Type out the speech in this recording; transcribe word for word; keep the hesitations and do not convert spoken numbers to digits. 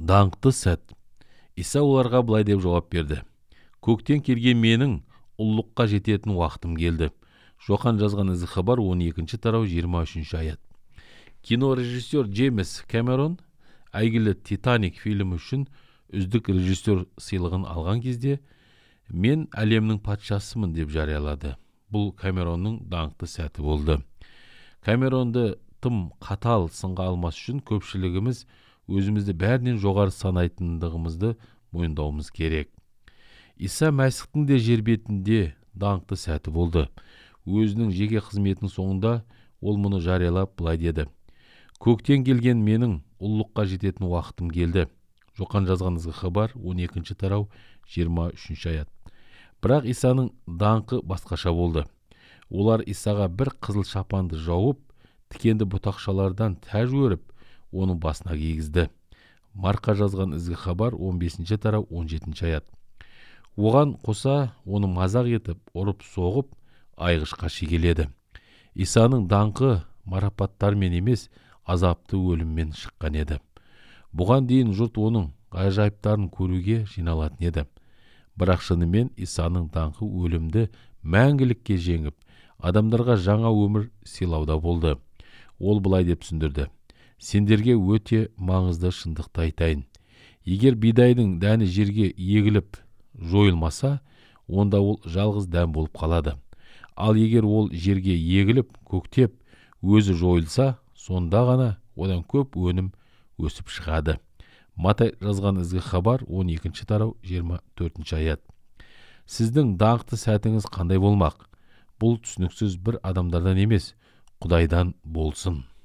Даңқты сәт. Иса оларға былай деп жауап берді. Көктен келген менің ұлылыққа жететін уақытым келді. Жохан жазған ізгі хабар он екінші тарау жиырма үшінші аят. Кинорежиссер Джеймс Кэмерон әйгілі Титаник фильмі үшін үздік режиссер сыйлығын алған кезде мен әлемнің патшасымын деп жариялады. Бұл Кэмеронның даңқты сәті болды. Кэмеронды тым қатал сынға алмас үшін көпшілігіміз өзімізді бәрінен жоғары санайтындығымызды мойындауымыз керек. Иса Мәсіхтің де жер бетінде даңқты сәті болды. Өзінің жеке қызметінің соңында ол мұны жариялап былай деді. Көктен келген менің ұлылыққа жететін уақытым келді. Жохан жазған ізгі хабар он екінші тарау жиырма үшінші аят. Бірақ Исаның даңқы басқаша болды. Олар Исаға бір қызыл шапанды жауып, тікенді бұтақшалардан тәж өріп, оның басына кигізді. Марқа жазған ізгі хабар он бесінші тарау он жетінші аят. Оған қоса оны мазақ етіп, ұрып соғып, айғышқа шегеледі. Исаның даңқы марапаттармен емес, азапты өліммен шыққан еді. Бұған дейін жұрт оның ғажайыптарын көруге жиналатын еді. Бірақ шынымен Исаның даңқы өлімді мәңгілікке жеңіп, адамдарға жаңа өмір сыйлауда болды. Ол былай деп түсіндірді. Сендерге өте маңызды шындықты айтайын. Егер бидайдың дәні жерге егіліп жойылмаса, онда ол жалғыз дән болып қалады. Ал егер ол жерге егіліп, көктеп, өзі жойылса, сонда ғана одан көп өнім өсіп шығады. Матай жазған ізгі хабар он екінші тарау жиырма төртінші аят. Сіздің даңқты сәтіңіз қандай болмақ? Бұл түсініксіз бір адамдардан емес, Құдайдан болсын.